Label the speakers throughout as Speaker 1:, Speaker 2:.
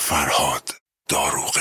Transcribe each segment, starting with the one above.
Speaker 1: فرهاد داروغه.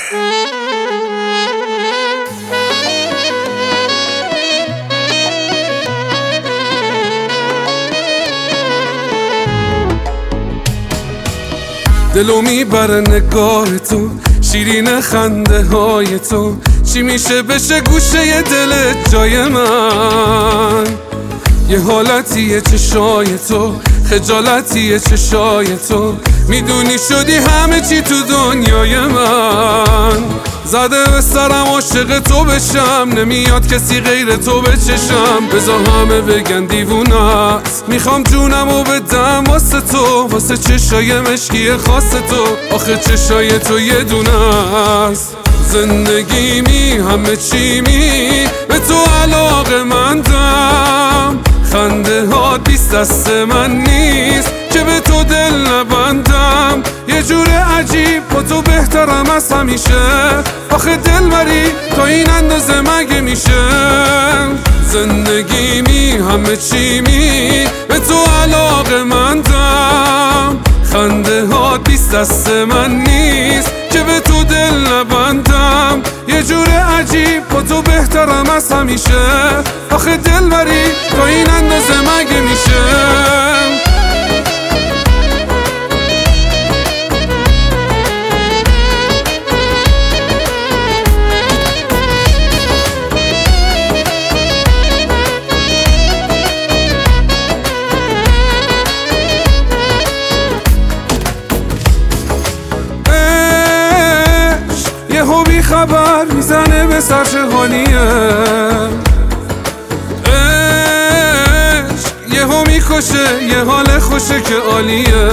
Speaker 2: دلو میبره نگاه تو، شیرین خنده های تو، چی میشه بشه گوشه دلت جای من. یه حالتیه چشای تو، خجالتیه چشای تو، میدونی شدی همه چی تو دنیای من. زده به سرم عاشق تو بشم، نمیاد کسی غیر تو بچشم. بذار همه بگن دیوونه است، میخوام جونمو بدم واسه تو، واسه چشای مشکی خاص تو. آخه چشای تو یه دونه است، زندگیمی همه چیمی به تو علاقه‌مندم. خنده ها بیست دست من نیست که به تو دل نبندم. یه جور عجیب با تو بهترم از همیشه، آخه دلبری تا این اندازه مگه میشه. زندگیمی همه چیمی به تو علاقه‌مندم. خنده ها بیست دست من نیست که به تو دل نبندم. یه جور عجیب با تو بهترم از همیشه، آخه دلبری تا این اندازه مگه میشه. یهو بی خبر میزنه به سر چه حالیه. یهو میکشه یه حال خوشه که عالیه.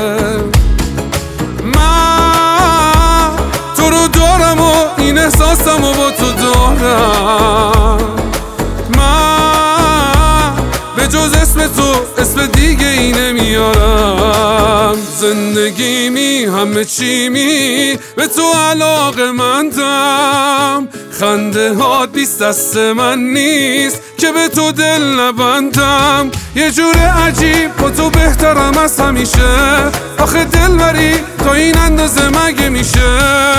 Speaker 2: من تو رو دارم و این احساسم و با تو دارم. من به جز اسم تو اسم دیگه ای نمیارم. زندگیمی همه چیمی به تو علاقه‌مندم. خنده ها بیست دست من نیست که به تو دل نبندم. یه جور عجیب با تو بهترم از همیشه، آخه دلبری تا این اندازه مگه میشه.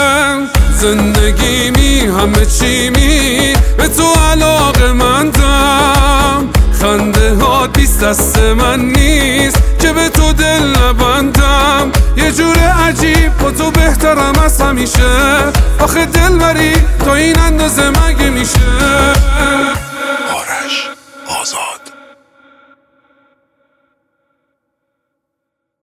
Speaker 2: زندگیمی همه چیمی به تو علاقه‌مندم. خنده ها بیست دست من نیست که به تو دل نبندم. یه جور عجیب با تو بهترم از همیشه، آخه دلبری تا این اندازه مگه میشه.
Speaker 1: آرش